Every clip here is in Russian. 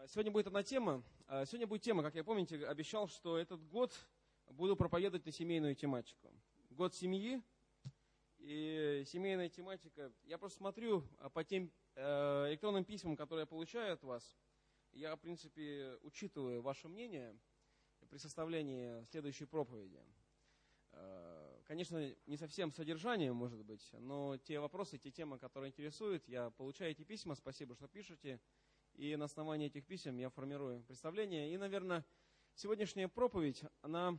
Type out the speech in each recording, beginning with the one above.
Сегодня будет одна тема. Сегодня будет тема, как я помните, обещал, что этот год буду проповедовать на семейную тематику. Год семьи и семейная тематика. Я просто смотрю по тем электронным письмам, которые я получаю от вас. Я, в принципе, учитываю ваше мнение при составлении следующей проповеди. Конечно, не совсем содержание, может быть, но те вопросы, те темы, которые интересуют, я получаю эти письма, спасибо, что пишете, и на основании этих писем я формирую представление. И, наверное, сегодняшняя проповедь, она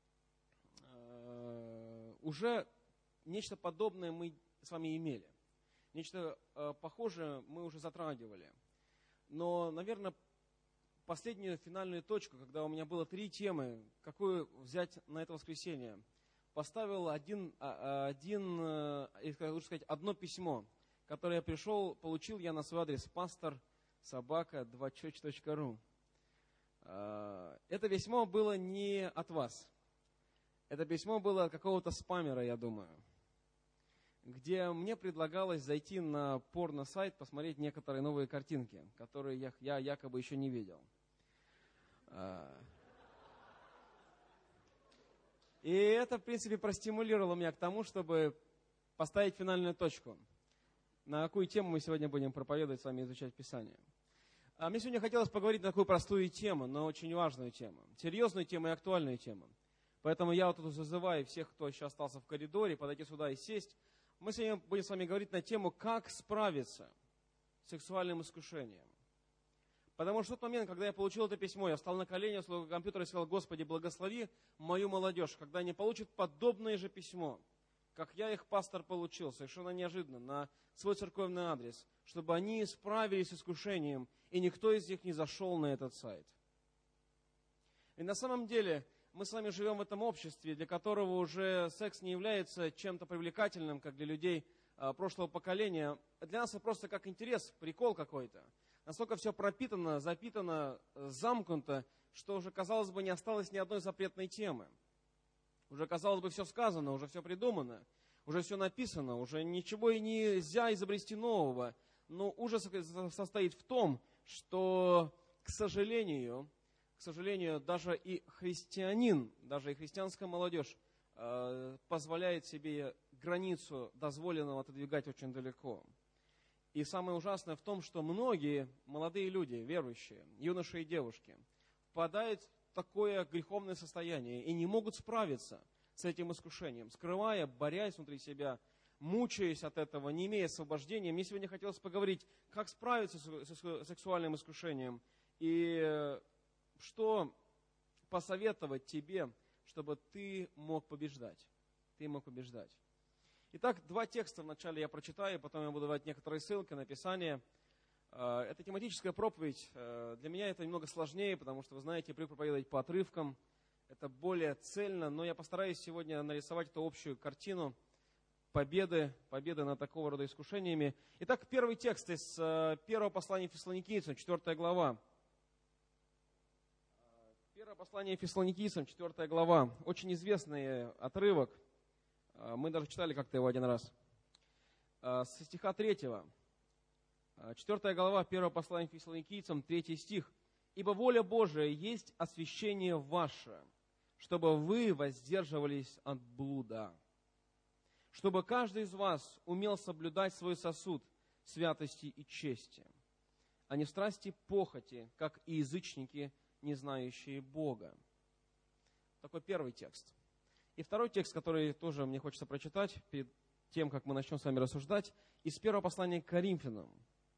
уже нечто подобное мы с вами имели, нечто похожее мы уже затрагивали. Но, наверное, последнюю финальную точку, когда у меня было 3 темы, какую взять на это воскресенье, поставил одно письмо, которое я получил я на свой адрес pastor@2church.ru. Это письмо было не от вас. Это письмо было от какого-то спамера, я думаю, где мне предлагалось зайти на порно-сайт, посмотреть некоторые новые картинки, которые я якобы еще не видел. И это, в принципе, простимулировало меня к тому, чтобы поставить финальную точку. На какую тему мы сегодня будем проповедовать, с вами изучать Писание. Мне сегодня хотелось поговорить на такую простую тему, но очень важную тему. Серьезную тему и актуальную тему. Поэтому я вот тут зазываю всех, кто еще остался в коридоре, подойти сюда и сесть. Мы сегодня будем с вами говорить на тему, как справиться с сексуальным искушением. Потому что в тот момент, когда я получил это письмо, я встал на колени, в компьютер и сказал: Господи, благослови мою молодежь, когда они получат подобное же письмо, как я их, пастор, получил, совершенно неожиданно, на свой церковный адрес, чтобы они справились с искушением, и никто из них не зашел на этот сайт. И на самом деле мы с вами живем в этом обществе, для которого уже секс не является чем-то привлекательным, как для людей прошлого поколения. Для нас это просто как интерес, прикол какой-то. Настолько все пропитано, запитано, замкнуто, что уже, казалось бы, не осталось ни одной запретной темы. Уже, казалось бы, все сказано, уже все придумано, уже все написано, уже ничего и нельзя изобрести нового. Но ужас состоит в том, что, к сожалению, даже и христианин, даже и христианская молодежь позволяет себе границу дозволенного отодвигать очень далеко. И самое ужасное в том, что многие молодые люди, верующие, юноши и девушки, впадают в такое греховное состояние и не могут справиться с этим искушением, скрывая, борясь внутри себя, мучаясь от этого, не имея освобождения. Мне сегодня хотелось поговорить, как справиться с сексуальным искушением и что посоветовать тебе, чтобы ты мог побеждать. Ты мог побеждать. Итак, 2 текста вначале я прочитаю, потом я буду давать некоторые ссылки на Писание. Это тематическая проповедь. Для меня это немного сложнее, потому что, вы знаете, я привык проповедовать по отрывкам. Это более цельно, но я постараюсь сегодня нарисовать эту общую картину победы над такого рода искушениями. Итак, первый текст из первого послания Фессалоникийцам, 4 глава. Первое послание Фессалоникийцам, 4 глава. Очень известный отрывок. Мы даже читали как-то его один раз. Со стиха 3. 4 глава, 1 послание Фессалоникийцам, 3 стих. «Ибо воля Божия есть освящение ваше, чтобы вы воздерживались от блуда, чтобы каждый из вас умел соблюдать свой сосуд святости и чести, а не в страсти похоти, как и язычники, не знающие Бога». Такой первый текст. И второй текст, который тоже мне хочется прочитать перед тем, как мы начнем с вами рассуждать, из первого послания к Коринфянам.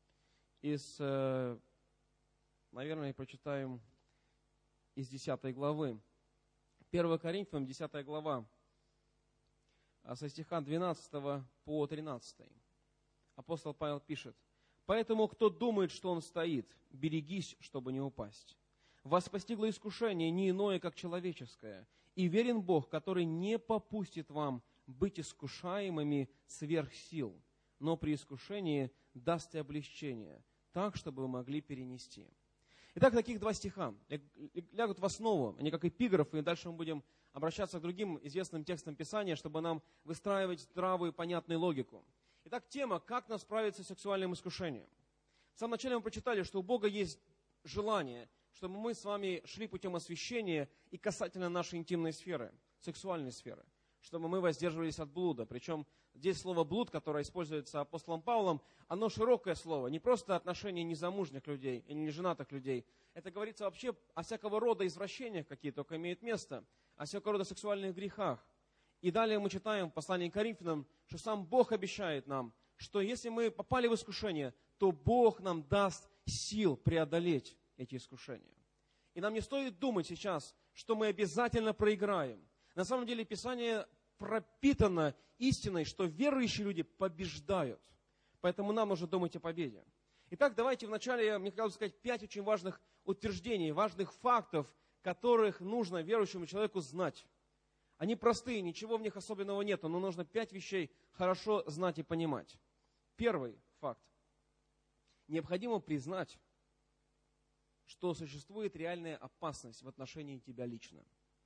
Наверное, прочитаем из 10 главы. 1 Коринфянам, 10 глава, со стиха 12 по 13. Апостол Павел пишет: «Поэтому, кто думает, что он стоит, берегись, чтобы не упасть. Вас постигло искушение не иное, как человеческое, и верен Бог, который не попустит вам быть искушаемыми сверх сил, но при искушении даст и облегчение, так, чтобы вы могли перенести». Итак, таких 2 стиха лягут в основу, они как эпиграфы, и дальше мы будем обращаться к другим известным текстам Писания, чтобы нам выстраивать здравую, понятную логику. Итак, тема «Как нам справиться с сексуальным искушением?». В самом начале мы прочитали, что у Бога есть желание, чтобы мы с вами шли путем освящения и касательно нашей интимной сферы, сексуальной сферы, чтобы мы воздерживались от блуда. Причем здесь слово «блуд», которое используется апостолом Павлом, оно широкое слово, не просто отношение незамужних людей или неженатых людей. Это говорится вообще о всякого рода извращениях, какие только имеют место, о всякого рода сексуальных грехах. И далее мы читаем в послании к Коринфянам, что сам Бог обещает нам, что если мы попали в искушение, то Бог нам даст сил преодолеть эти искушения. И нам не стоит думать сейчас, что мы обязательно проиграем. На самом деле Писание пропитано истиной, что верующие люди побеждают. Поэтому нам нужно думать о победе. Итак, давайте вначале, мне хотелось сказать 5 очень важных утверждений, важных фактов, которых нужно верующему человеку знать. Они простые, ничего в них особенного нет, но нужно 5 вещей хорошо знать и понимать. Первый факт. Необходимо признать, что существует реальная опасность в отношении тебя лично.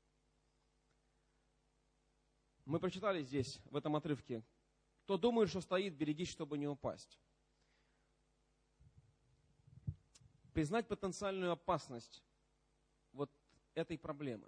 Мы прочитали здесь, в этом отрывке, «Кто думает, что стоит, берегись, чтобы не упасть». Признать потенциальную опасность вот этой проблемы.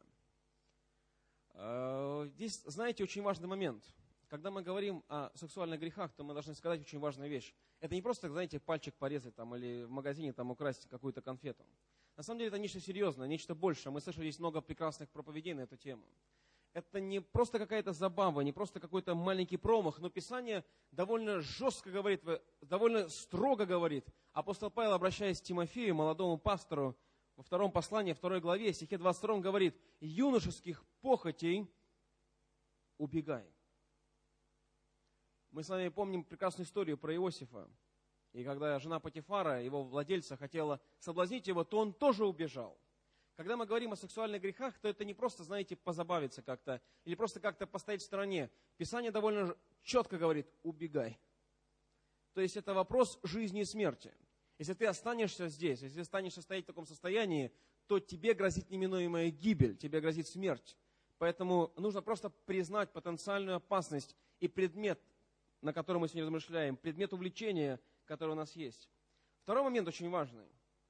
Здесь, знаете, очень важный момент. Когда мы говорим о сексуальных грехах, то мы должны сказать очень важную вещь. Это не просто, знаете, пальчик порезать там, или в магазине там, украсть какую-то конфету. На самом деле это нечто серьезное, нечто большее. Мы слышали здесь много прекрасных проповедей на эту тему. Это не просто какая-то забава, не просто какой-то маленький промах, но Писание довольно жестко говорит, довольно строго говорит. Апостол Павел, обращаясь к Тимофею, молодому пастору, во 2 послании, 2 главе, стихе 22 говорит: «Юношеских похотей убегай». Мы с вами помним прекрасную историю про Иосифа. И когда жена Потифара, его владельца, хотела соблазнить его, то он тоже убежал. Когда мы говорим о сексуальных грехах, то это не просто, знаете, позабавиться как-то, или просто как-то постоять в стороне. Писание довольно четко говорит: убегай. То есть это вопрос жизни и смерти. Если ты останешься здесь, если ты останешься стоять в таком состоянии, то тебе грозит неминуемая гибель, тебе грозит смерть. Поэтому нужно просто признать потенциальную опасность и предмет, на котором мы сегодня размышляем, предмет увлечения, который у нас есть. Второй момент очень важный.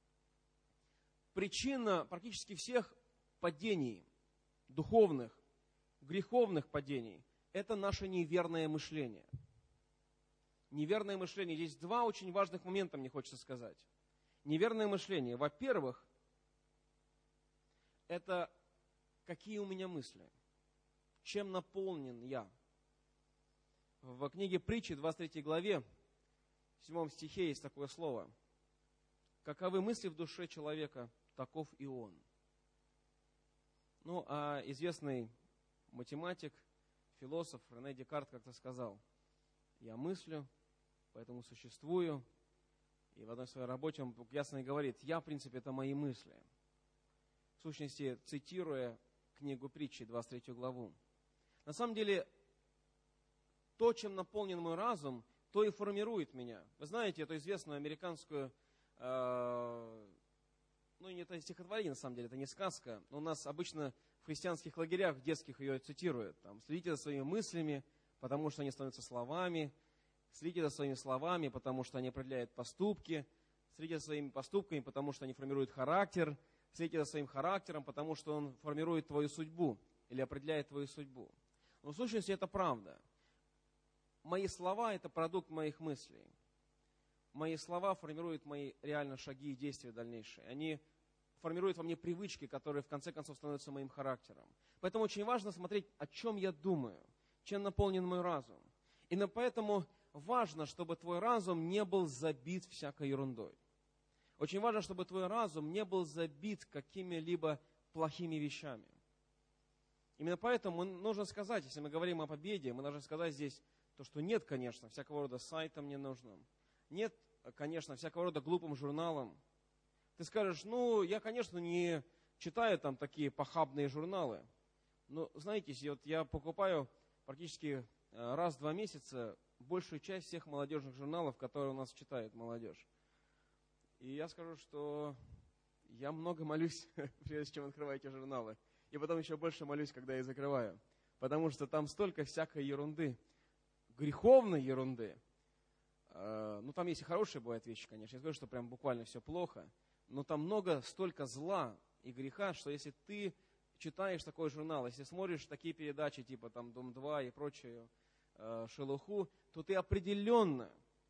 Причина практически всех падений, духовных, греховных падений, это наше неверное мышление. Неверное мышление. Есть 2 очень важных момента, мне хочется сказать. Неверное мышление. Во-первых, это какие у меня мысли, чем наполнен я. В книге Притчи, 23 главе, в 7 стихе есть такое слово: «Каковы мысли в душе человека, таков и он». Ну, а известный математик, философ Рене Декарт как-то сказал: «Я мыслю, поэтому существую». И в одной своей работе он ясно и говорит: «Я, в принципе, это мои мысли». В сущности, цитируя книгу Притчи, 23 главу. На самом деле, то, чем наполнен мой разум, то и формирует меня. Вы знаете эту известную американскую, это стихотворение, на самом деле, это не сказка. Но у нас обычно в христианских лагерях, в детских ее цитируют. Там: «Следите за своими мыслями, потому что они становятся словами. Следите за своими словами, потому что они определяют поступки. Следите за своими поступками, потому что они формируют характер. Следите за своим характером, потому что он формирует твою судьбу или определяет твою судьбу». Но в сущности это правда. Мои слова – это продукт моих мыслей. Мои слова формируют мои реально шаги и действия дальнейшие. Они формируют во мне привычки, которые в конце концов становятся моим характером. Поэтому очень важно смотреть, о чем я думаю, чем наполнен мой разум. И поэтому важно, чтобы твой разум не был забит всякой ерундой. Очень важно, чтобы твой разум не был забит какими-либо плохими вещами. Именно поэтому нужно сказать, если мы говорим о победе, мы должны сказать здесь то, что нет, конечно, всякого рода сайтам ненужным. Нет, конечно, всякого рода глупым журналам. Ты скажешь: я, конечно, не читаю там такие похабные журналы. Но, знаете, я покупаю практически раз в 2 месяца большую часть всех молодежных журналов, которые у нас читает молодежь. И я скажу, что я много молюсь, прежде чем открываю эти журналы. И потом еще больше молюсь, когда я их закрываю. Потому что там столько всякой ерунды, греховной ерунды. Там есть и хорошие бывают вещи, конечно. Я скажу, что прям буквально все плохо. но там столько зла и греха, что если ты читаешь такой журнал, если смотришь такие передачи, типа там «Дом-2» и прочую шелуху, то ты определенно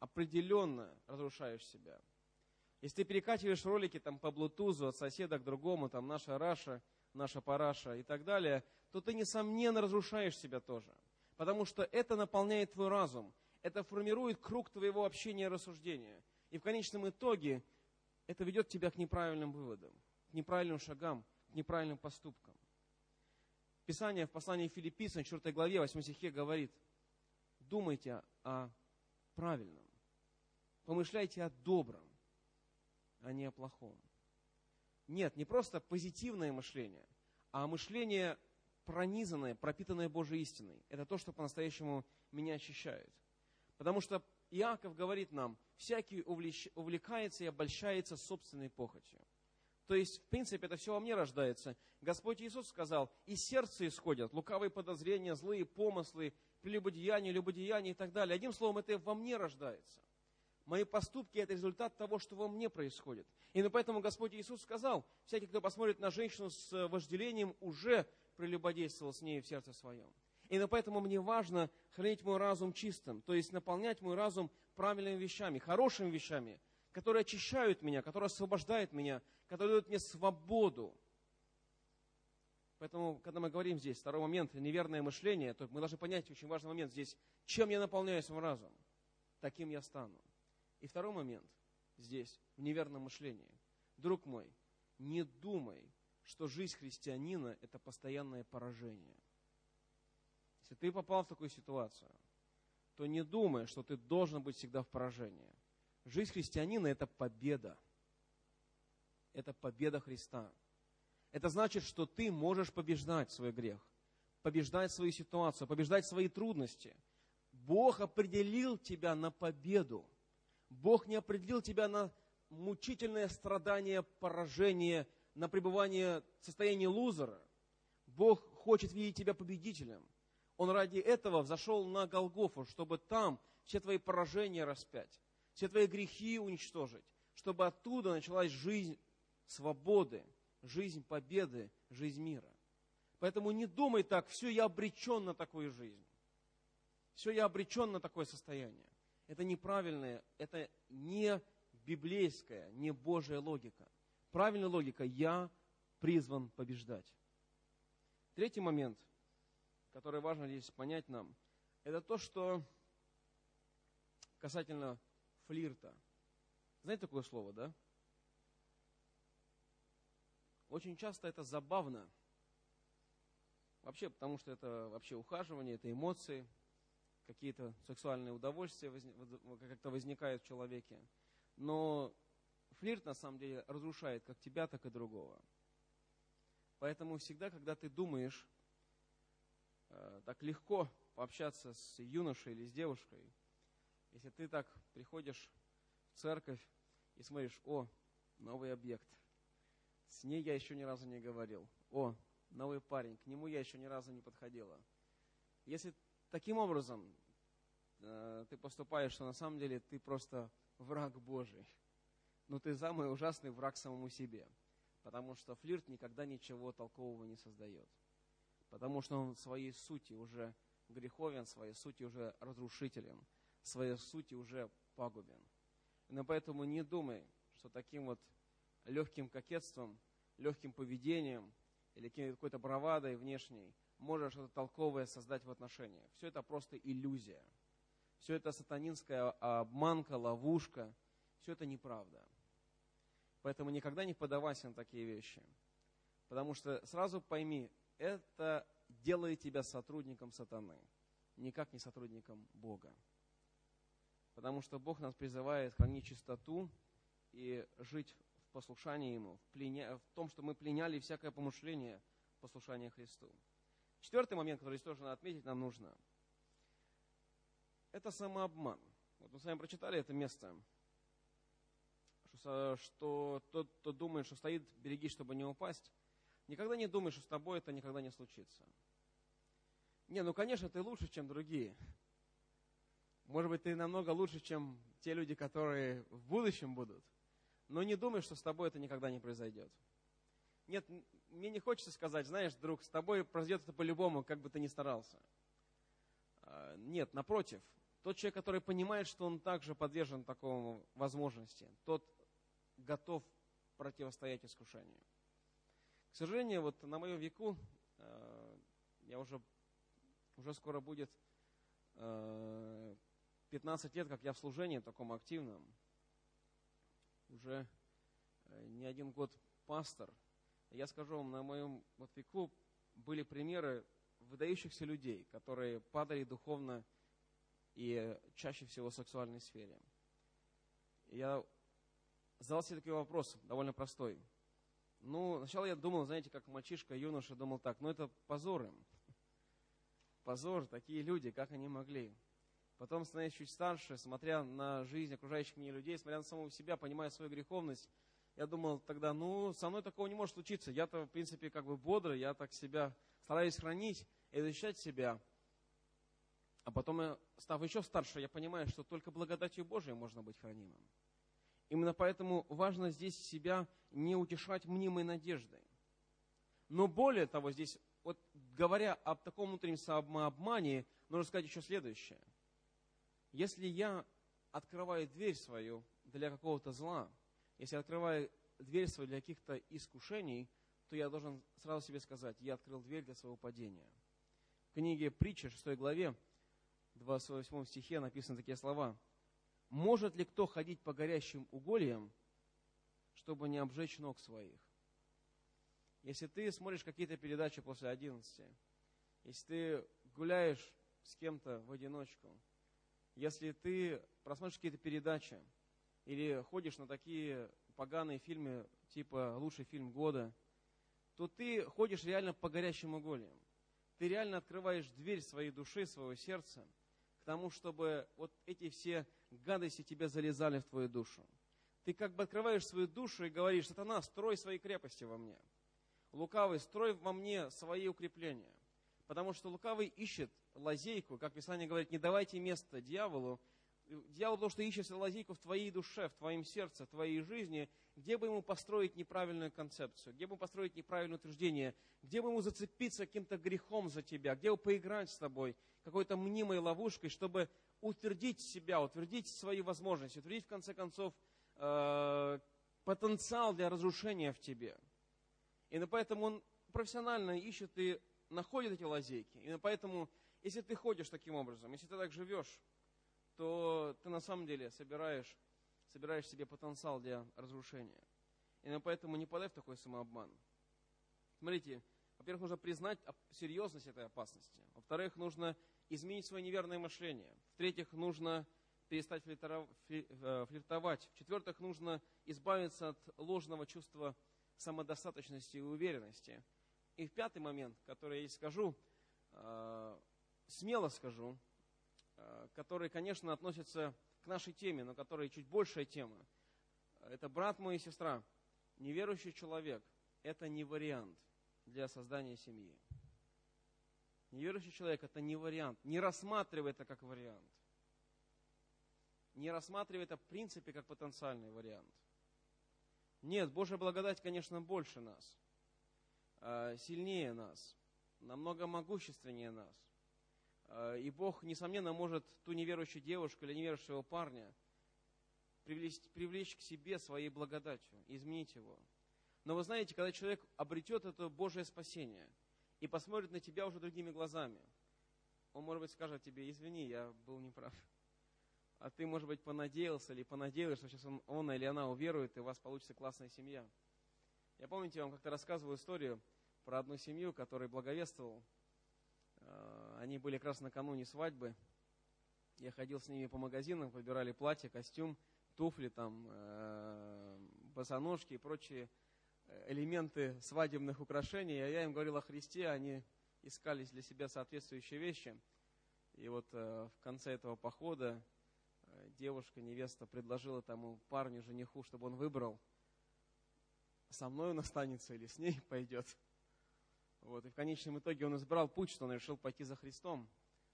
разрушаешь себя. Если ты перекачиваешь ролики там по Bluetooth от соседа к другому, там наша Раша, наша Параша и так далее, то ты, несомненно, разрушаешь себя тоже. Потому что это наполняет твой разум, это формирует круг твоего общения и рассуждения. И в конечном итоге это ведет тебя к неправильным выводам, к неправильным шагам, к неправильным поступкам. Писание в послании Филиппийцам, 4 главе, 8 стихе говорит: думайте о правильном, помышляйте о добром, а не о плохом. Нет, не просто позитивное мышление, а мышление пронизанное, пропитанное Божьей истиной. Это то, что по-настоящему меня очищает. Потому что Иаков говорит нам: всякий увлекается и обольщается собственной похотью. То есть, в принципе, это все во мне рождается. Господь Иисус сказал: из сердца исходят лукавые подозрения, злые помыслы, прелюбодеяния, любодеяния и так далее. Одним словом, это во мне рождается. Мои поступки – это результат того, что во мне происходит. И поэтому Господь Иисус сказал: всякий, кто посмотрит на женщину с вожделением, уже прелюбодействовал с ней в сердце своем. И поэтому мне важно хранить мой разум чистым, то есть наполнять мой разум правильными вещами, хорошими вещами, которые очищают меня, которые освобождают меня, которые дают мне свободу. Поэтому, когда мы говорим здесь, второй момент, неверное мышление, то мы должны понять очень важный момент здесь: чем я наполняю свой разум, таким я стану. И второй момент здесь, в неверном мышлении. Друг мой, не думай, что жизнь христианина – это постоянное поражение. Если ты попал в такую ситуацию, то не думай, что ты должен быть всегда в поражении. Жизнь христианина – это победа. Это победа Христа. Это значит, что ты можешь побеждать свой грех, побеждать свою ситуацию, побеждать свои трудности. Бог определил тебя на победу. Бог не определил тебя на мучительное страдание, поражение, на пребывание в состоянии лузера. Бог хочет видеть тебя победителем. Он ради этого взошел на Голгофу, чтобы там все твои поражения распять, все твои грехи уничтожить, чтобы оттуда началась жизнь свободы, жизнь победы, жизнь мира. Поэтому не думай так: все, я обречен на такую жизнь. Все, я обречен на такое состояние. Это неправильная, это не библейская, не Божья логика. Правильная логика: я призван побеждать. Третий момент, который важно здесь понять нам, это то, что касательно флирта. Знаете такое слово, да? Очень часто это забавно. Вообще, потому что это вообще ухаживание, это эмоции, какие-то сексуальные удовольствия как-то возникают в человеке. Но флирт, на самом деле, разрушает как тебя, так и другого. Поэтому всегда, когда ты думаешь так легко пообщаться с юношей или с девушкой, если ты так приходишь в церковь и смотришь: о, новый объект, с ней я еще ни разу не говорил. О, новый парень, к нему я еще ни разу не подходила. Если таким образом ты поступаешь, что на самом деле ты просто враг Божий. Но ты самый ужасный враг самому себе. Потому что флирт никогда ничего толкового не создает. Потому что он в своей сути уже греховен, в своей сути уже разрушителен, в своей сути уже пагубен. Но поэтому не думай, что таким вот легким кокетством, легким поведением или какой-то бравадой внешней можешь что-то толковое создать в отношениях. Все это просто иллюзия. Все это сатанинская обманка, ловушка. Все это неправда. Поэтому никогда не поддавайся на такие вещи. Потому что сразу пойми, это делает тебя сотрудником сатаны, никак не сотрудником Бога. Потому что Бог нас призывает хранить чистоту и жить в послушании Ему, в том, что мы пленяли всякое помышление послушания Христу. Четвертый момент, который здесь тоже надо отметить, нам нужно. Это самообман. Вот мы с вами прочитали это место, что тот, кто думает, что стоит, берегись, чтобы не упасть. Никогда не думай, что с тобой это никогда не случится. Не, ну конечно, ты лучше, чем другие. Может быть, ты намного лучше, чем те люди, которые в будущем будут. но не думай, что с тобой это никогда не произойдет. Нет, мне не хочется сказать, знаешь, друг, с тобой произойдет это по-любому, как бы ты ни старался. Нет, напротив, тот человек, который понимает, что он также подвержен такому возможности, тот готов противостоять искушению. К сожалению, вот на моем веку, я уже скоро будет 15 лет, как я в служении таком активном, уже не один год пастор. Я скажу вам, на моем вот веку были примеры выдающихся людей, которые падали духовно и чаще всего в сексуальной сфере. Я задал себе такой вопрос, довольно простой. Сначала я думал, знаете, как мальчишка, юноша, думал так, это позор им. Позор, такие люди, как они могли. Потом, становясь чуть старше, смотря на жизнь окружающих меня людей, смотря на самого себя, понимая свою греховность, я думал тогда, со мной такого не может случиться. Я-то, в принципе, как бы бодрый, я так себя стараюсь хранить и защищать себя. А потом, став еще старше, я понимаю, что только благодатью Божией можно быть хранимым. Именно поэтому важно здесь себя не утешать мнимой надеждой. Но более того, здесь, вот говоря об таком внутреннем самообмане, нужно сказать еще следующее. Если я открываю дверь свою для какого-то зла, если я открываю дверь свою для каких-то искушений, то я должен сразу себе сказать, я открыл дверь для своего падения. В книге Притчи, 6 главе, 28 стихе написаны такие слова. «Может ли кто ходить по горящим угольям, чтобы не обжечь ног своих?» Если ты смотришь какие-то передачи после 11, если ты гуляешь с кем-то в одиночку, если ты просмотришь какие-то передачи или ходишь на такие поганые фильмы, типа «Лучший фильм года», то ты ходишь реально по горящим угольям. Ты реально открываешь дверь своей души, своего сердца к тому, чтобы вот эти все гадости тебе залезали в твою душу. Ты как бы открываешь свою душу и говоришь: «Сатана, строй свои крепости во мне. Лукавый, строй во мне свои укрепления». Потому что лукавый ищет лазейку, как Писание говорит, не давайте место дьяволу. Дьявол потому что ищет лазейку в твоей душе, в твоем сердце, в твоей жизни, где бы ему построить неправильную концепцию, где бы ему построить неправильное утверждение, где бы ему зацепиться каким-то грехом за тебя, где бы поиграть с тобой какой-то мнимой ловушкой, чтобы утвердить себя, утвердить свои возможности, утвердить, в конце концов, потенциал для разрушения в тебе. И поэтому он профессионально ищет и находит эти лазейки. И поэтому, если ты ходишь таким образом, если ты так живешь, то ты на самом деле собираешь себе потенциал для разрушения. И поэтому не подай в такой самообман. Смотрите, во-первых, нужно признать серьезность этой опасности. Во-вторых, нужно изменить свое неверное мышление. В-третьих, нужно перестать флиртовать. В-четвертых, нужно избавиться от ложного чувства самодостаточности и уверенности. И в пятый момент, который я скажу, смело скажу, который, конечно, относится к нашей теме, но который чуть большая тема. Это, брат мой и сестра, неверующий человек – это не вариант для создания семьи. Неверующий человек – это не вариант. Не рассматривай это как вариант. Не рассматривай это в принципе как потенциальный вариант. Нет, Божья благодать, конечно, больше нас, сильнее нас, намного могущественнее нас. И Бог, несомненно, может ту неверующую девушку или неверующего парня привлечь к себе своей благодатью, изменить его. Но вы знаете, когда человек обретет это Божие спасение и посмотрит на тебя уже другими глазами, он, может быть, скажет тебе: извини, я был неправ. А ты, может быть, понадеялся или понадеялась, что сейчас он или она уверует, и у вас получится классная семья. Я, помните, я вам как-то рассказывал историю про одну семью, которой благовествовал. Они были как раз накануне свадьбы. Я ходил с ними по магазинам, выбирали платье, костюм, туфли, босоножки и прочие элементы свадебных украшений. А я им говорил о Христе, они искали для себя соответствующие вещи. И вот в конце этого похода девушка, невеста, предложила тому парню, жениху, чтобы он выбрал, со мной он останется или с ней пойдет. Вот. И в конечном итоге он избрал путь, что он решил пойти за Христом.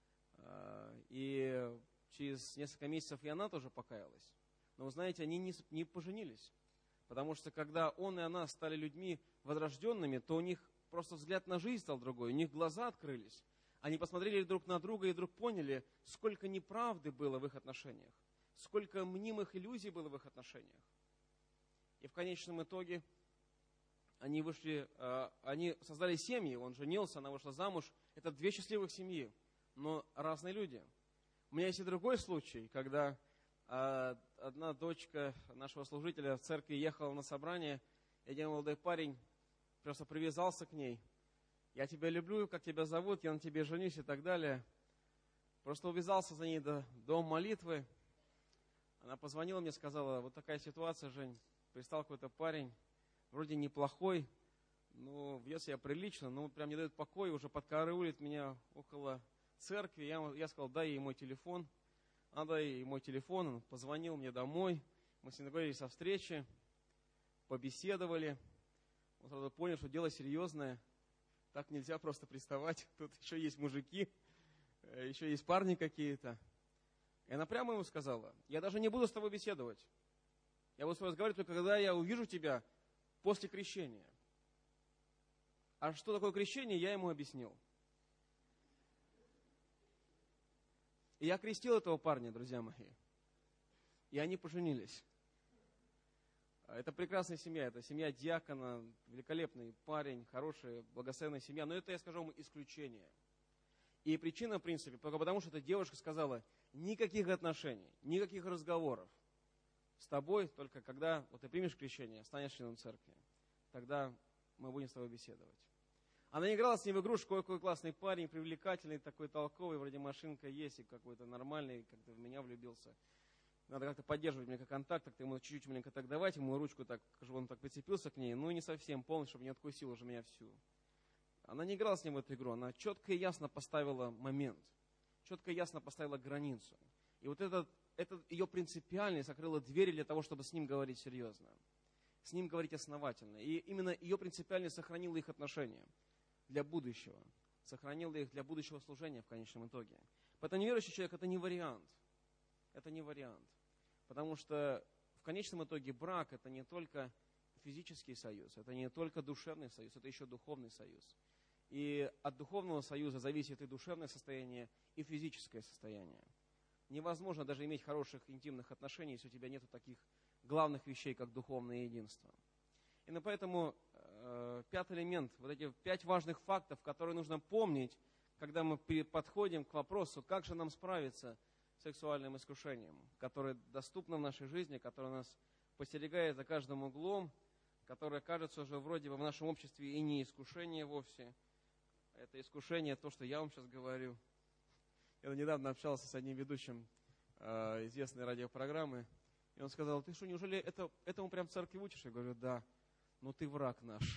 И через несколько месяцев и она тоже покаялась. Но вы знаете, они не поженились. Потому что когда он и она стали людьми возрожденными, то у них просто взгляд на жизнь стал другой, у них глаза открылись. Они посмотрели друг на друга и вдруг поняли, сколько неправды было в их отношениях, сколько мнимых иллюзий было в их отношениях. И в конечном итоге они создали семьи, он женился, она вышла замуж. Это две счастливых семьи, но разные люди. У меня есть и другой случай, когда одна дочка нашего служителя в церкви ехала на собрание, и один молодой парень просто привязался к ней. Я тебя люблю, как тебя зовут, я на тебе женюсь и так далее. Просто увязался за ней до молитвы. Она позвонила мне, сказала, вот такая ситуация, Жень, пристал какой-то парень, вроде неплохой, вез я прилично, но прям не дает покоя, уже подкараулит меня около церкви. Я сказал, дай ей мой телефон. Она дай ей мой телефон, он позвонил мне домой, мы с ним договорились о встрече, побеседовали. Он сразу понял, что дело серьезное, так нельзя просто приставать, тут еще есть мужики, еще есть парни какие-то. И она прямо ему сказала, я даже не буду с тобой беседовать. Я буду с тобой разговаривать только когда я увижу тебя после крещения. А что такое крещение, я ему объяснил. И я крестил этого парня, друзья мои. И они поженились. Это прекрасная семья, это семья диакона, великолепный парень, хорошая, благословенная семья. Но это, я скажу вам, исключение. И причина, в принципе, только потому, что эта девушка сказала, никаких отношений, никаких разговоров с тобой, только когда ты примешь крещение, станешь членом церкви, тогда мы будем с тобой беседовать. Она не играла с ним в игрушку, какой классный парень, привлекательный, такой толковый, вроде машинка есть, и какой-то нормальный, как-то в меня влюбился. Надо как-то поддерживать мне контакт, как-то ему чуть-чуть маленько так давать, ему ручку так, чтобы он так прицепился к ней, не совсем полностью, чтобы не откусил уже меня всю. Она не играла с ним в эту игру, она четко и ясно поставила момент, четко и ясно поставила границу. И вот это ее принципиальность закрыла двери для того, чтобы с ним говорить серьезно, с ним говорить основательно. И именно ее принципиальность сохранила их отношения для будущего, сохранила их для будущего служения в конечном итоге. Поэтому неверующий человек – это не вариант. Это не вариант. Потому что в конечном итоге брак – это не только физический союз, это не только душевный союз, это еще духовный союз. И от духовного союза зависит и душевное состояние, и физическое состояние. Невозможно даже иметь хороших интимных отношений, если у тебя нет таких главных вещей, как духовное единство. И поэтому пятый элемент, вот эти 5 важных фактов, которые нужно помнить, когда мы подходим к вопросу, как же нам справиться с сексуальным искушением, которое доступно в нашей жизни, которое нас постерегает за каждым углом, которое кажется уже вроде бы в нашем обществе и не искушение вовсе. Это искушение, то, что я вам сейчас говорю. Я недавно общался с одним ведущим известной радиопрограммы, и он сказал, ты что, неужели этому прям в церкви учишь? Я говорю, да, ты враг наш.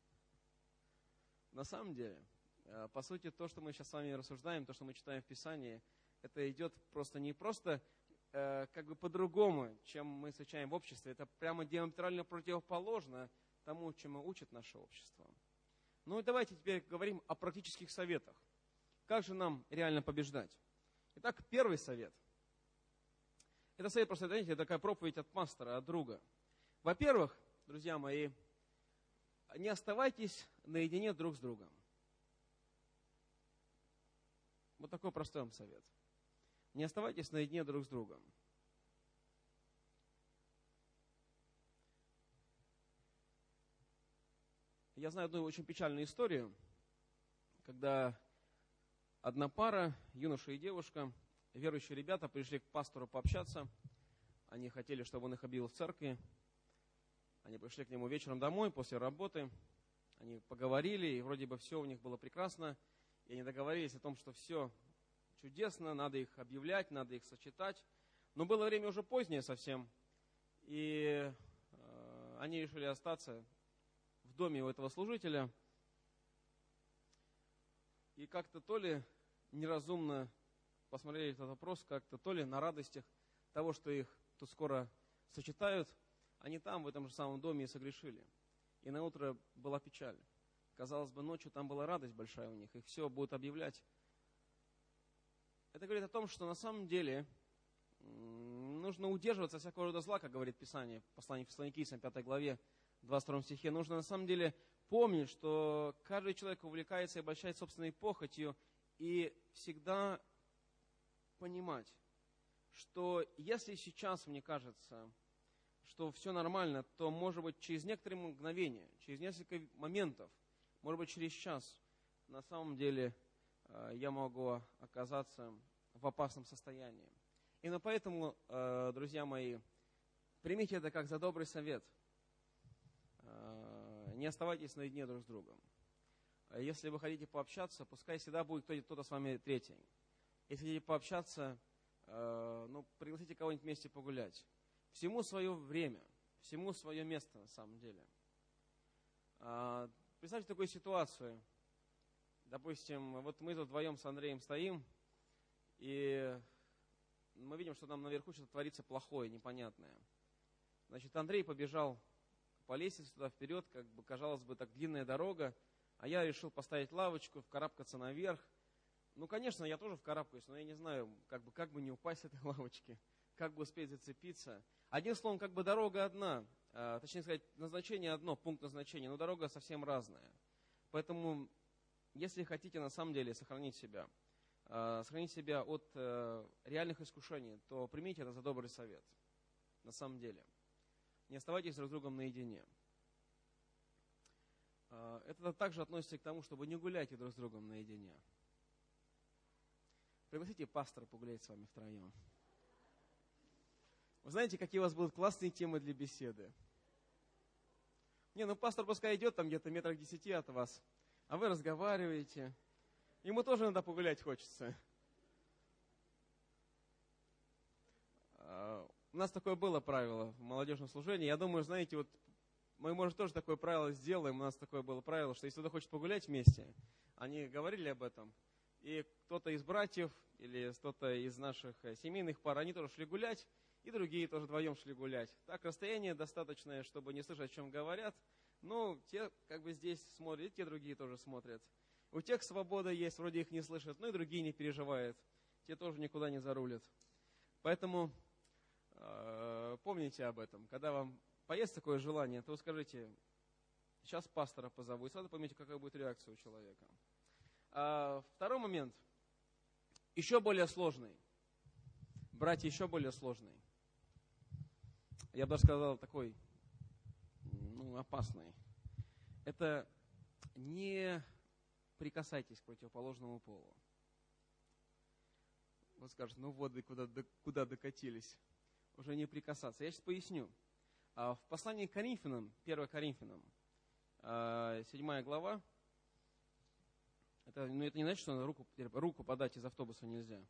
На самом деле, по сути, то, что мы сейчас с вами рассуждаем, то, что мы читаем в Писании, это идет не просто по-другому, чем мы встречаем в обществе. Это прямо диаметрально противоположно тому, чему учит наше общество. И давайте теперь говорим о практических советах. Как же нам реально побеждать? Итак, первый совет. Это совет, просто, знаете, такая проповедь от пастора, от друга. Во-первых, друзья мои, не оставайтесь наедине друг с другом. Вот такой простой вам совет. Не оставайтесь наедине друг с другом. Я знаю одну очень печальную историю, когда одна пара, юноша и девушка, верующие ребята, пришли к пастору пообщаться. Они хотели, чтобы он их объявил в церкви. Они пришли к нему вечером домой после работы. Они поговорили, и вроде бы все у них было прекрасно. И они договорились о том, что все чудесно, надо их объявлять, надо их сочетать. Но было время уже позднее совсем. И они решили остаться в доме у этого служителя. И как-то то ли неразумно посмотрели этот вопрос, как-то то ли на радостях того, что их тут скоро сочетают, они там, в этом же самом доме и согрешили. И на утро была печаль. Казалось бы, ночью там была радость большая у них, их все будут объявлять. Это говорит о том, что на самом деле нужно удерживаться от всякого рода зла, как говорит Писание, послание Фессалоникийцам, 5 главе, 22 стихе. Нужно на самом деле помнить, что каждый человек увлекается и обольщает собственной похотью, и всегда понимать, что если сейчас мне кажется, что все нормально, то, может быть, через некоторые мгновения, через несколько моментов, может быть, через час, на самом деле я могу оказаться в опасном состоянии. Именно поэтому, друзья мои, примите это как за добрый совет. Не оставайтесь наедине друг с другом. Если вы хотите пообщаться, пускай всегда будет кто-то с вами третий. Если хотите пообщаться, пригласите кого-нибудь вместе погулять. Всему свое время, всему свое место на самом деле. Представьте такую ситуацию. Допустим, вот мы тут вдвоем с Андреем стоим, и мы видим, что там наверху что-то творится плохое, непонятное. Значит, Андрей побежал по лестнице туда вперед, как бы, казалось бы, так длинная дорога, а я решил поставить лавочку, вкарабкаться наверх. Ну, конечно, я тоже вкарабкаюсь, но я не знаю, как бы не упасть с этой лавочки, как бы успеть зацепиться. Одним словом, как бы дорога одна, точнее сказать, назначение одно, пункт назначения, но дорога совсем разная. Поэтому, если хотите на самом деле сохранить себя от реальных искушений, то примите это за добрый совет. На самом деле. Не оставайтесь друг с другом наедине. Это также относится к тому, чтобы не гуляйте друг с другом наедине. Пригласите пастора погулять с вами втроем. Вы знаете, какие у вас будут классные темы для беседы? Пастор пускай идет там где-то метрах 10 от вас, а вы разговариваете. Ему тоже надо погулять хочется. У нас такое было правило в молодежном служении. Я думаю, знаете, вот мы, может, тоже такое правило сделаем. У нас такое было правило, что если кто-то хочет погулять вместе, они говорили об этом, и кто-то из братьев или кто-то из наших семейных пар, они тоже шли гулять, и другие тоже вдвоем шли гулять. Так, расстояние достаточное, чтобы не слышать, о чем говорят. Но те как бы здесь смотрят, и те другие тоже смотрят. У тех свобода есть, вроде их не слышат, но и другие не переживают. Те тоже никуда не зарулят. Поэтому помните об этом. Когда вам появится такое желание, то вы скажите, сейчас пастора позову. И сразу поймите, какая будет реакция у человека. Второй момент, еще более сложный. Братья, еще более сложный. Я бы даже сказал, такой, опасный. Это не прикасайтесь к противоположному полу. Вот скажут, вот вы куда докатились. Уже не прикасаться. Я сейчас поясню. В послании к Коринфянам, 1 Коринфянам, 7 глава, это не значит, что руку подать из автобуса нельзя.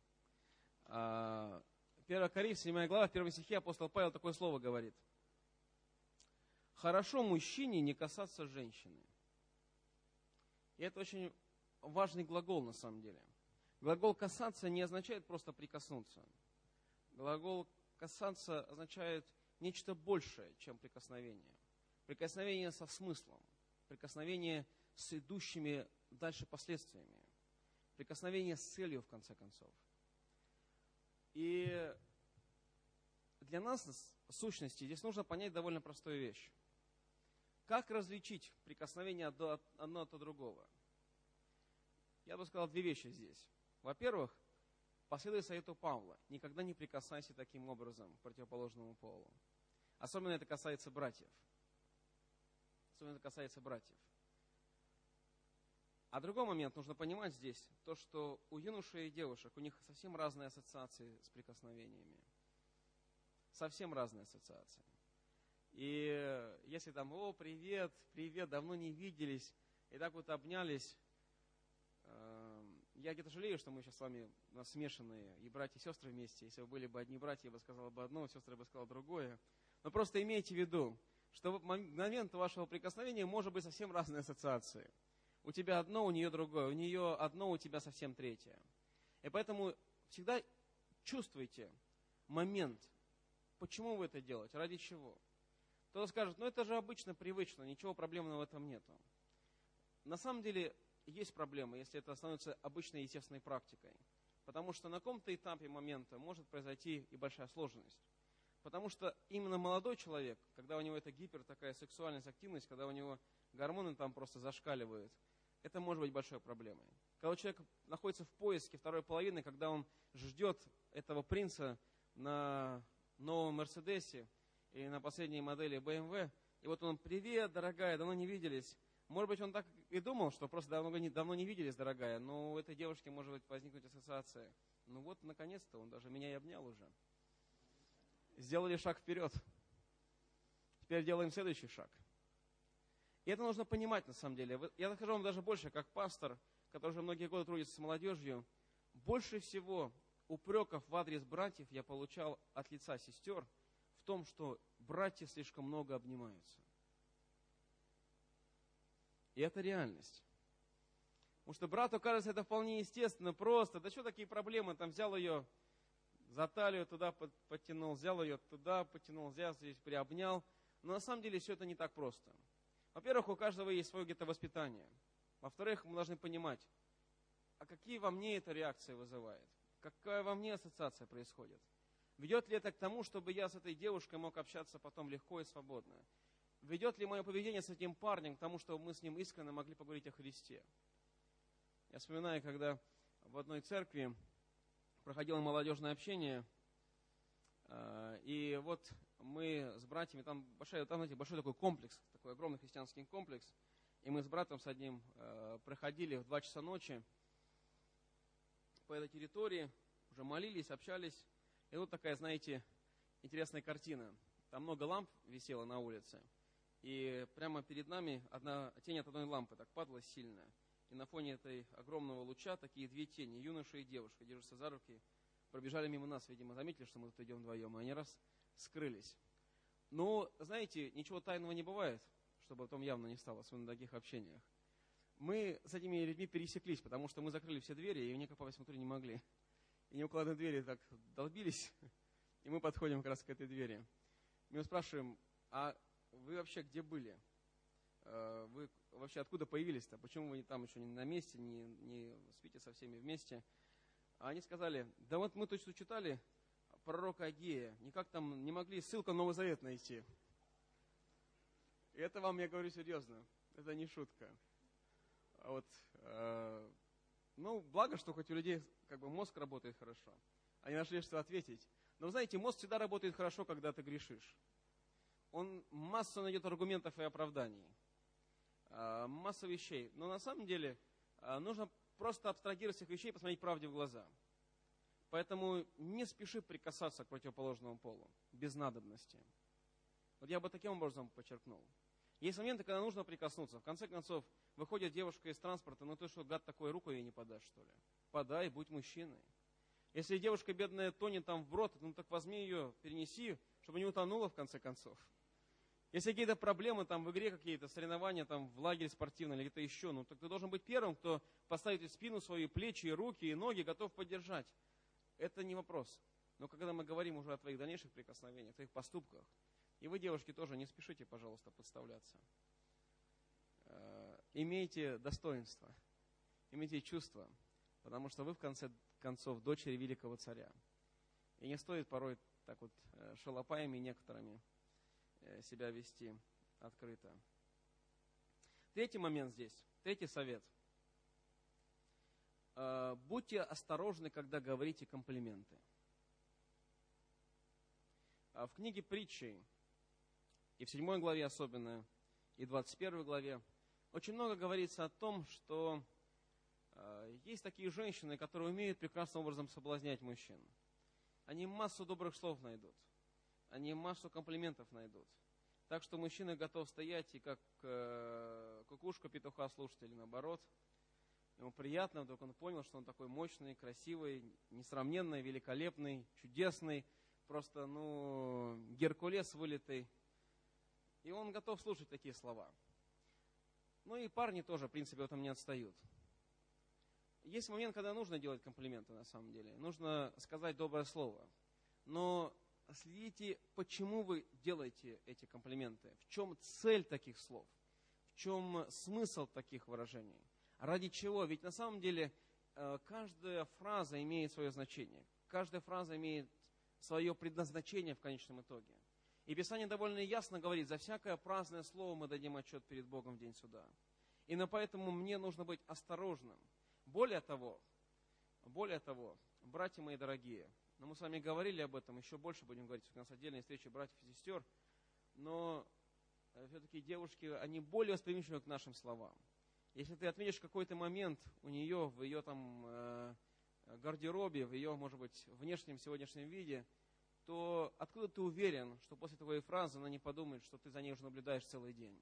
1 Коринфянам, 7 глава, в 1 стихе апостол Павел такое слово говорит. Хорошо мужчине не касаться женщины. И это очень важный глагол на самом деле. Глагол «касаться» не означает просто прикоснуться. Глагол «касаться» означает нечто большее, чем прикосновение. Прикосновение со смыслом. Прикосновение с идущими дальше последствиями. Прикосновение с целью, в конце концов. И для нас, в сущности, здесь нужно понять довольно простую вещь. Как различить прикосновение одно от другого? Я бы сказал две вещи здесь. Во-первых, последуй совету Павла. Никогда не прикасайся таким образом к противоположному полу. Особенно это касается братьев. А другой момент нужно понимать здесь, то, что у юношей и девушек, у них совсем разные ассоциации с прикосновениями. Совсем разные ассоциации. И если там, привет, давно не виделись, и так вот обнялись, я где-то жалею, что мы сейчас с вами у нас смешанные, и братья, и сестры вместе. Если бы были бы одни братья, я бы сказал бы одно, сестры бы сказал другое. Но просто имейте в виду, что в момент вашего прикосновения может быть совсем разные ассоциации. У тебя одно, у нее другое, у нее одно, у тебя совсем третье. И поэтому всегда чувствуйте момент, почему вы это делаете, ради чего. Кто-то скажет, это же обычно, привычно, ничего проблемного в этом нету. На самом деле есть проблема, если это становится обычной естественной практикой. Потому что на каком-то этапе момента может произойти и большая сложность. Потому что именно молодой человек, когда у него эта такая сексуальность, активность, когда у него гормоны там просто зашкаливают, это может быть большой проблемой. Когда человек находится в поиске второй половины, когда он ждет этого принца на новом Мерседесе или на последней модели BMW, и вот он: привет, дорогая, давно не виделись. Может быть, он так и думал, что просто давно не виделись, дорогая, но у этой девушки может быть возникнуть ассоциация. Ну вот, наконец-то, он даже меня и обнял уже. Сделали шаг вперед. Теперь делаем следующий шаг. И это нужно понимать на самом деле. Я скажу вам даже больше, как пастор, который уже многие годы трудится с молодежью, больше всего упреков в адрес братьев я получал от лица сестер в том, что братья слишком много обнимаются. И это реальность. Потому что брату кажется это вполне естественно, просто. Да что такие проблемы? Там взял ее за талию, туда подтянул, взял ее туда, подтянул, взял, здесь приобнял. Но на самом деле все это не так просто. Во-первых, у каждого есть свое где-то воспитание. Во-вторых, мы должны понимать, а какие во мне эта реакция вызывает? Какая во мне ассоциация происходит? Ведет ли это к тому, чтобы я с этой девушкой мог общаться потом легко и свободно? Ведет ли мое поведение с этим парнем к тому, чтобы мы с ним искренне могли поговорить о Христе? Я вспоминаю, когда в одной церкви проходило молодежное общение, и вот мы с братьями, там знаете, большой такой комплекс, такой огромный христианский комплекс, и мы с братом с одним проходили в 2 часа ночи по этой территории, уже молились, общались, и вот такая, знаете, интересная картина. Там много ламп висело на улице, и прямо перед нами тень от одной лампы так падала сильная. И на фоне этой огромного луча такие 2 тени, юноша и девушка, держатся за руки, пробежали мимо нас, видимо, заметили, что мы тут идем вдвоем, и они раз скрылись. Но, знаете, ничего тайного не бывает, чтобы потом явно не стало, особенно на таких общениях. Мы с этими людьми пересеклись, потому что мы закрыли все двери, и никак попасть внутрь не могли. И не около двери так долбились, и мы подходим как раз к этой двери. Мы его спрашиваем: а вы вообще где были? Вы вообще откуда появились-то? Почему вы там еще не на месте, не спите со всеми вместе? А они сказали: да вот мы точно читали пророка Агея, никак там не могли ссылку на Новый Завет найти. И это вам, я говорю серьезно, это не шутка. А вот, благо, что хоть у людей как бы мозг работает хорошо. Они нашли, что ответить. Но вы знаете, мозг всегда работает хорошо, когда ты грешишь. Он массу найдет аргументов и оправданий. Масса вещей. Но на самом деле нужно просто абстрагировать всех вещей и посмотреть правде в глаза. Поэтому не спеши прикасаться к противоположному полу, без надобности. Вот я бы таким образом подчеркнул. Есть моменты, когда нужно прикоснуться. В конце концов, выходит девушка из транспорта: ну ты что, гад такой, руку ей не подашь, что ли? Подай, будь мужчиной. Если девушка бедная тонет там вброд, ну так возьми ее, перенеси, чтобы не утонула в конце концов. Если какие-то проблемы там в игре, какие-то соревнования там в лагере спортивном или где-то еще, ну так ты должен быть первым, кто поставит в спину свои плечи, и руки, и ноги, готов поддержать. Это не вопрос. Но когда мы говорим уже о твоих дальнейших прикосновениях, о твоих поступках, и вы, девушки, тоже не спешите, пожалуйста, подставляться. Имейте достоинство, имейте чувство, потому что вы, в конце концов, дочери великого царя. И не стоит порой так вот шалопаями некоторыми себя вести открыто. Третий момент здесь, третий совет. Будьте осторожны, когда говорите комплименты. В книге Притчей, и в 7 главе особенно, и в 21 главе, очень много говорится о том, что есть такие женщины, которые умеют прекрасным образом соблазнять мужчин. Они массу добрых слов найдут. Они массу комплиментов найдут. Так что мужчина готов стоять и как кукушка петуха слушать или наоборот. Ему приятно, вдруг он понял, что он такой мощный, красивый, несравненный, великолепный, чудесный. Просто, Геркулес вылитый. И он готов слушать такие слова. Ну и парни тоже, в принципе, в этом не отстают. Есть момент, когда нужно делать комплименты на самом деле. Нужно сказать доброе слово. Но следите, почему вы делаете эти комплименты. В чем цель таких слов? В чем смысл таких выражений? Ради чего? Ведь на самом деле каждая фраза имеет свое значение. Каждая фраза имеет свое предназначение в конечном итоге. И Писание довольно ясно говорит, за всякое праздное слово мы дадим отчет перед Богом в день суда. И поэтому мне нужно быть осторожным. Более того, братья мои дорогие, но мы с вами говорили об этом, еще больше будем говорить, у нас отдельные встречи братьев и сестер, но все-таки девушки, они более восприимчивы к нашим словам. Если ты отметишь какой-то момент у нее, в ее там гардеробе, в ее, может быть, внешнем сегодняшнем виде, то откуда ты уверен, что после твоей фразы она не подумает, что ты за ней уже наблюдаешь целый день?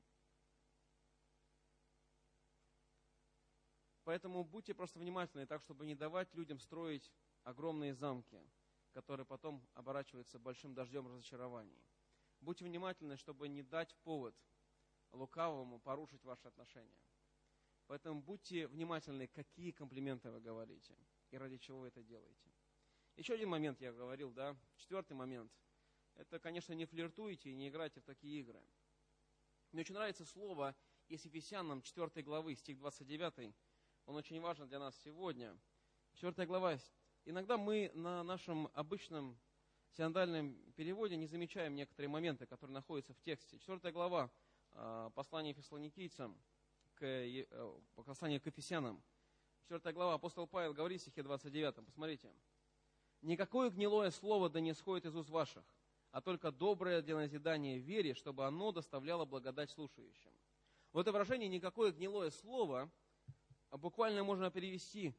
Поэтому будьте просто внимательны, так, чтобы не давать людям строить огромные замки, которые потом оборачиваются большим дождем разочарований. Будьте внимательны, чтобы не дать повод лукавому порушить ваши отношения. Поэтому будьте внимательны, какие комплименты вы говорите и ради чего вы это делаете. Еще один момент я говорил, да, 4-й момент. Это, конечно, не флиртуйте и не играйте в такие игры. Мне очень нравится слово из Ефесянам 4 главы, стих 29. Он очень важен для нас сегодня. 4 глава. Иногда мы на нашем обычном синодальном переводе не замечаем некоторые моменты, которые находятся в тексте. 4 глава послания Фессалоникийцам, послание к Ефесянам. 4 глава, апостол Павел говорит в стихе 29. Посмотрите. «Никакое гнилое слово да не исходит из уст ваших, а только доброе для назидания в вере, чтобы оно доставляло благодать слушающим». Вот это выражение «никакое гнилое слово» буквально можно перевести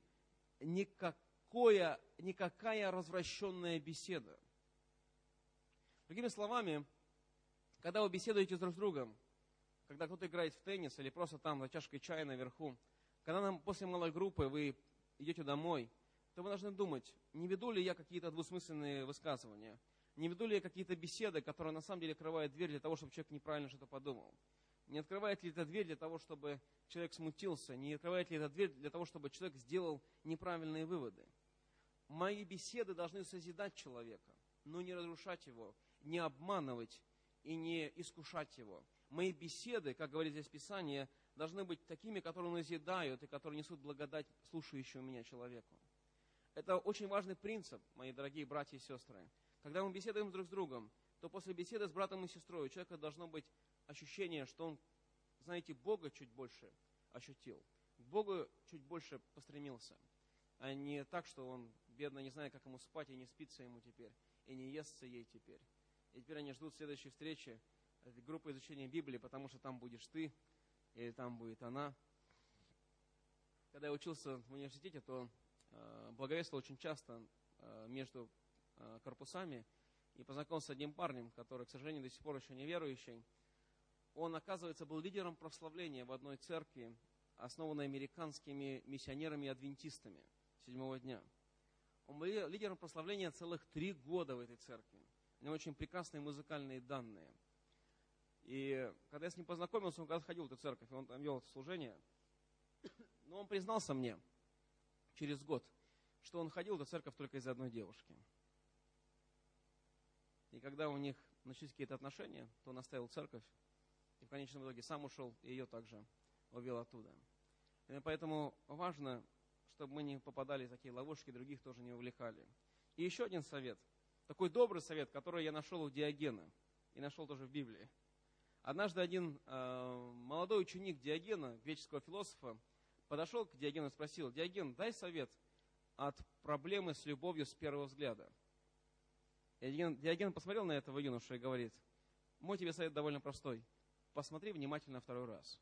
никакая развращенная беседа. Другими словами, когда вы беседуете друг с другом, когда кто-то играет в теннис или просто там за чашкой чая наверху, когда после малой группы вы идете домой, то вы должны думать, не веду ли я какие-то двусмысленные высказывания, не веду ли я какие-то беседы, которые на самом деле открывают дверь для того, чтобы человек неправильно что-то подумал. Не открывает ли эта дверь для того, чтобы человек смутился? Не открывает ли эта дверь для того, чтобы человек сделал неправильные выводы? Мои беседы должны созидать человека, но не разрушать его, не обманывать и не искушать его. Мои беседы, как говорит здесь Писание, должны быть такими, которые назидают и которые несут благодать слушающему меня человеку. Это очень важный принцип, мои дорогие братья и сестры. Когда мы беседуем друг с другом, то после беседы с братом и сестрой у человека должно быть ощущение, что он, знаете, Бога чуть больше ощутил, к Богу чуть больше постремился, а не так, что он, бедно, не знает, как ему спать, и не спится ему теперь, и не естся ей теперь. И теперь они ждут следующей встречи, группы изучения Библии, потому что там будешь ты, или там будет она. Когда я учился в университете, то благовествовал очень часто между корпусами и познакомился с одним парнем, который, к сожалению, до сих пор еще не верующий. Он, оказывается, был лидером прославления в одной церкви, основанной американскими миссионерами-адвентистами 7-го дня. Он был лидером прославления целых 3 года в этой церкви. У него очень прекрасные музыкальные данные. И когда я с ним познакомился, он когда ходил в эту церковь, он там вел это служение, но он признался мне через год, что он ходил в эту церковь только из-за одной девушки. И когда у них начались какие-то отношения, то он оставил церковь, и в конечном итоге сам ушел, и ее также увел оттуда. И поэтому важно, чтобы мы не попадали в такие ловушки, других тоже не увлекали. И еще один совет, такой добрый совет, который я нашел у Диогена, и нашел тоже в Библии. Однажды один молодой ученик Диогена, греческого философа, подошел к Диогену и спросил: «Диоген, дай совет от проблемы с любовью с первого взгляда». И Диоген посмотрел на этого юношу и говорит: «Мой тебе совет довольно простой. Посмотри внимательно 2-й раз».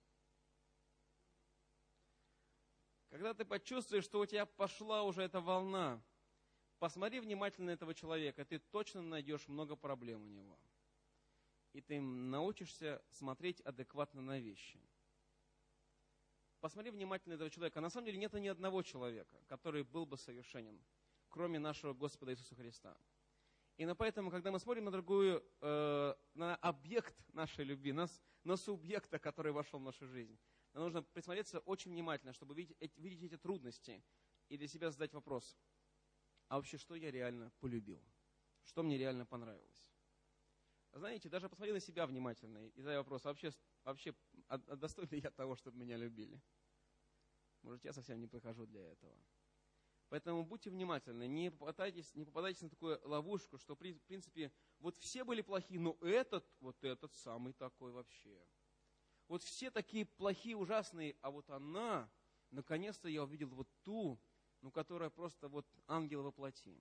Когда ты почувствуешь, что у тебя пошла уже эта волна, посмотри внимательно на этого человека, ты точно найдешь много проблем у него. И ты научишься смотреть адекватно на вещи. Посмотри внимательно на этого человека. На самом деле нет ни одного человека, который был бы совершенен, кроме нашего Господа Иисуса Христа. И поэтому, когда мы смотрим на объект нашей любви, на субъекта, который вошел в нашу жизнь, нам нужно присмотреться очень внимательно, чтобы видеть эти трудности и для себя задать вопрос: а вообще, что я реально полюбил? Что мне реально понравилось? Знаете, даже посмотри на себя внимательно и задай вопрос: вообще достоин ли я того, чтобы меня любили? Может, я совсем не подхожу для этого. Поэтому будьте внимательны, не попадайтесь на такую ловушку, что, в принципе, вот все были плохие, но вот этот самый такой вообще. Вот все такие плохие, ужасные, а вот она, наконец-то я увидел вот ту, которая просто вот ангел во плоти.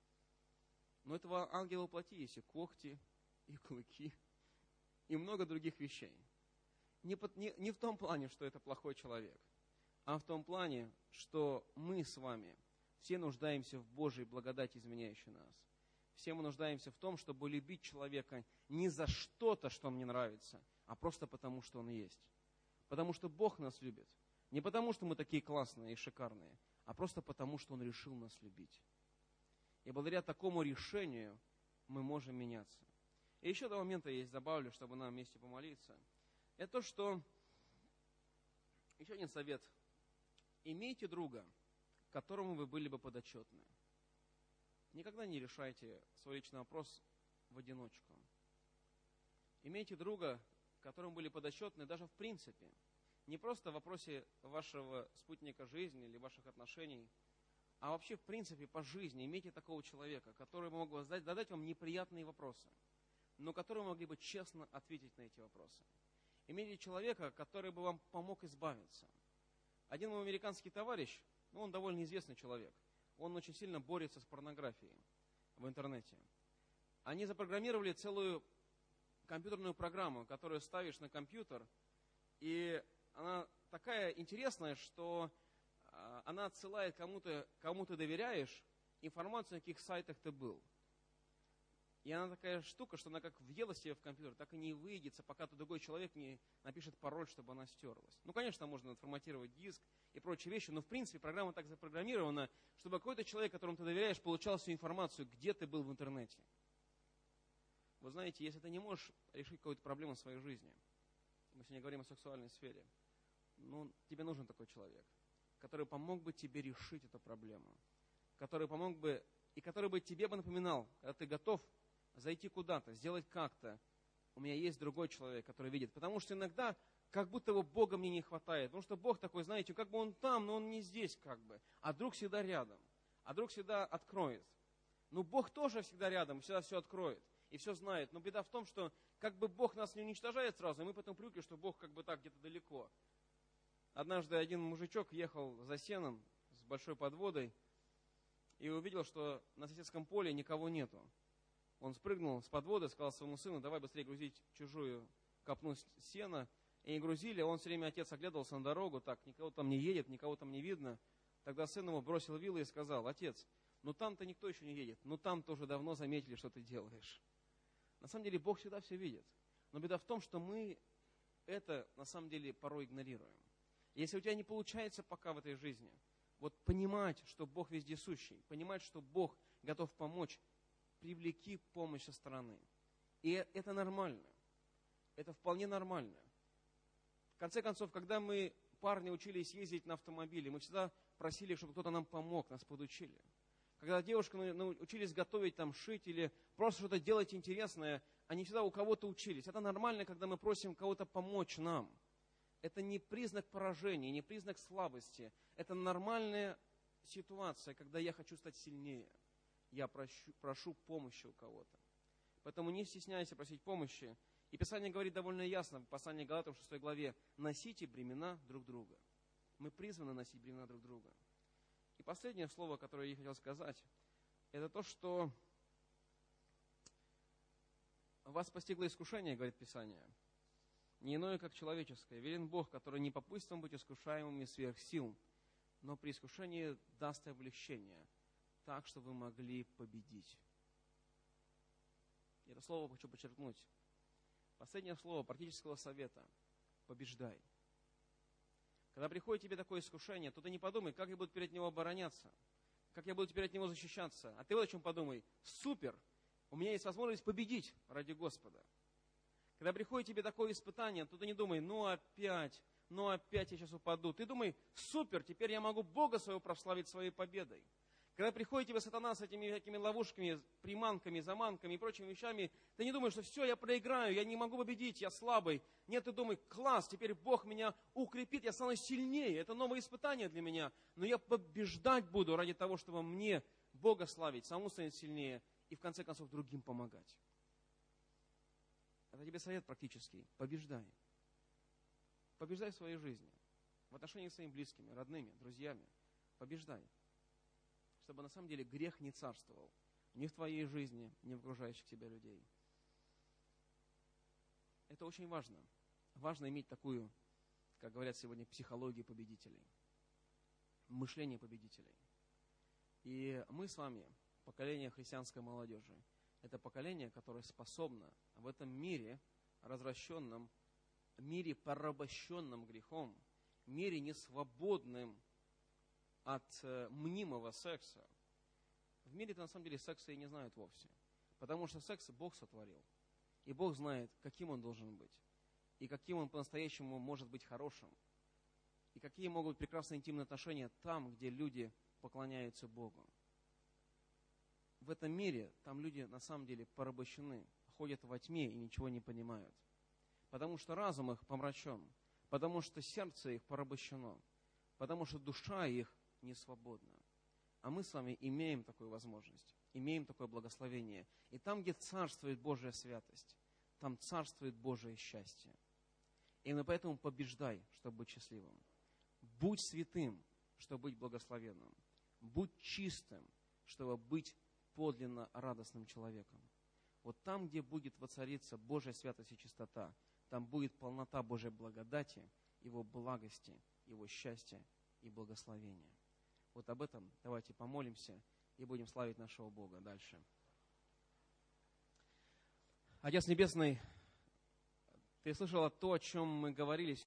Но этого ангела во плоти есть и когти, и клыки, и много других вещей. Не в том плане, что это плохой человек, а в том плане, что мы с вами все нуждаемся в Божьей благодати, изменяющей нас. Все мы нуждаемся в том, чтобы любить человека не за что-то, что мне нравится, а просто потому, что он есть. Потому что Бог нас любит. Не потому, что мы такие классные и шикарные, а просто потому, что Он решил нас любить. И благодаря такому решению мы можем меняться. И еще до момента есть, добавлю, чтобы нам вместе помолиться. Это то, что... Еще один совет. Имейте друга, которому вы были бы подотчетны. Никогда не решайте свой личный вопрос в одиночку. Имейте друга, которому были подотчетны даже в принципе. Не просто в вопросе вашего спутника жизни или ваших отношений, а вообще в принципе по жизни. Имейте такого человека, который мог бы задать вам неприятные вопросы, но который могли бы честно ответить на эти вопросы. Имейте человека, который бы вам помог избавиться. Один мой американский товарищ, он довольно известный человек, он очень сильно борется с порнографией в интернете. Они запрограммировали целую компьютерную программу, которую ставишь на компьютер, и она такая интересная, что она отсылает кому ты доверяешь, информацию, на каких сайтах ты был. И она такая штука, что она как въелась себе в компьютер, так и не выйдется, пока другой человек не напишет пароль, чтобы она стерлась. Конечно, можно отформатировать диск и прочие вещи, но в принципе программа так запрограммирована, чтобы какой-то человек, которому ты доверяешь, получал всю информацию, где ты был в интернете. Вы знаете, если ты не можешь решить какую-то проблему в своей жизни, мы сегодня говорим о сексуальной сфере, тебе нужен такой человек, который помог бы тебе решить эту проблему, который помог бы, и который бы тебе бы напоминал, когда ты готов зайти куда-то, сделать как-то. У меня есть другой человек, который видит. Потому что иногда как будто бы Бога мне не хватает. Потому что Бог такой, знаете, как бы Он там, но Он не здесь как бы. А друг всегда рядом. А друг всегда откроет. Бог тоже всегда рядом, всегда все откроет. И все знает. Но беда в том, что как бы Бог нас не уничтожает сразу, и мы потом привыкли, что Бог как бы так где-то далеко. Однажды один мужичок ехал за сеном с большой подводой и увидел, что на соседском поле никого нету. Он спрыгнул с подводы, сказал своему сыну: давай быстрее грузить чужую копну сена. И грузили, он все время, отец, оглядывался на дорогу, так, никого там не едет, никого там не видно. Тогда сын ему бросил вилы и сказал: отец, там-то никто еще не едет, там-то уже давно заметили, что ты делаешь. На самом деле Бог всегда все видит. Но беда в том, что мы это на самом деле порой игнорируем. Если у тебя не получается пока в этой жизни, понимать, что Бог вездесущий, понимать, что Бог готов помочь, привлеки помощь со стороны. И это нормально. Это вполне нормально. В конце концов, когда мы, парни, учились ездить на автомобиле, мы всегда просили, чтобы кто-то нам помог, нас подучили. Когда девушки учились готовить, шить или просто что-то делать интересное, они всегда у кого-то учились. Это нормально, когда мы просим кого-то помочь нам. Это не признак поражения, не признак слабости. Это нормальная ситуация, когда я хочу стать сильнее. Я прошу помощи у кого-то. Поэтому не стесняйся просить помощи. И Писание говорит довольно ясно в послании Галатам 6 главе: носите бремена друг друга. Мы призваны носить бремена друг друга. И последнее слово, которое я хотел сказать, это то, что вас постигло искушение, говорит Писание, не иное, как человеческое. Верен Бог, который не попустит вам быть искушаемыми сверх сил, но при искушении даст облегчение, так, что вы могли победить. И это слово хочу подчеркнуть. Последнее слово практического совета: побеждай. Когда приходит тебе такое искушение, то ты не подумай, как я буду перед него обороняться, как я буду теперь от него защищаться. А ты вот о чем подумай: супер, у меня есть возможность победить ради Господа. Когда приходит тебе такое испытание, то ты не думай: опять я сейчас упаду. Ты думай: супер, теперь я могу Бога своего прославить своей победой. Когда приходит тебе сатана с этими всякими ловушками, приманками, заманками и прочими вещами, ты не думаешь, что все, я проиграю, я не могу победить, я слабый. Нет, ты думаешь, класс, теперь Бог меня укрепит, я стану сильнее. Это новое испытание для меня. Но я побеждать буду ради того, чтобы мне Бога славить, самому станет сильнее и в конце концов другим помогать. Это тебе совет практический. Побеждай. Побеждай в своей жизни. В отношении с своими близкими, родными, друзьями. Побеждай. Чтобы на самом деле грех не царствовал ни в твоей жизни, ни в окружающих тебя людей. Это очень важно. Важно иметь такую, как говорят сегодня, психологию победителей. Мышление победителей. И мы с вами, поколение христианской молодежи, это поколение, которое способно в этом мире, развращенном, мире, порабощенном грехом, мире несвободным от мнимого секса. В мире-то на самом деле секса и не знают вовсе. Потому что секс Бог сотворил. И Бог знает, каким он должен быть. И каким он по-настоящему может быть хорошим. И какие могут быть прекрасные интимные отношения там, где люди поклоняются Богу. В этом мире там люди на самом деле порабощены, ходят во тьме и ничего не понимают. Потому что разум их помрачен, потому что сердце их порабощено, потому что душа их не свободна. А мы с вами имеем такую возможность, имеем такое благословение. И там, где царствует Божья святость, там царствует Божие счастье. И именно поэтому побеждай, чтобы быть счастливым. Будь святым, чтобы быть благословенным. Будь чистым, чтобы быть подлинно радостным человеком. Вот там, где будет воцариться Божья святость и чистота, там будет полнота Божьей благодати, Его благости, Его счастья и благословения. Вот об этом давайте помолимся и будем славить нашего Бога дальше. Отец Небесный, Ты слышала то, о чем мы говорили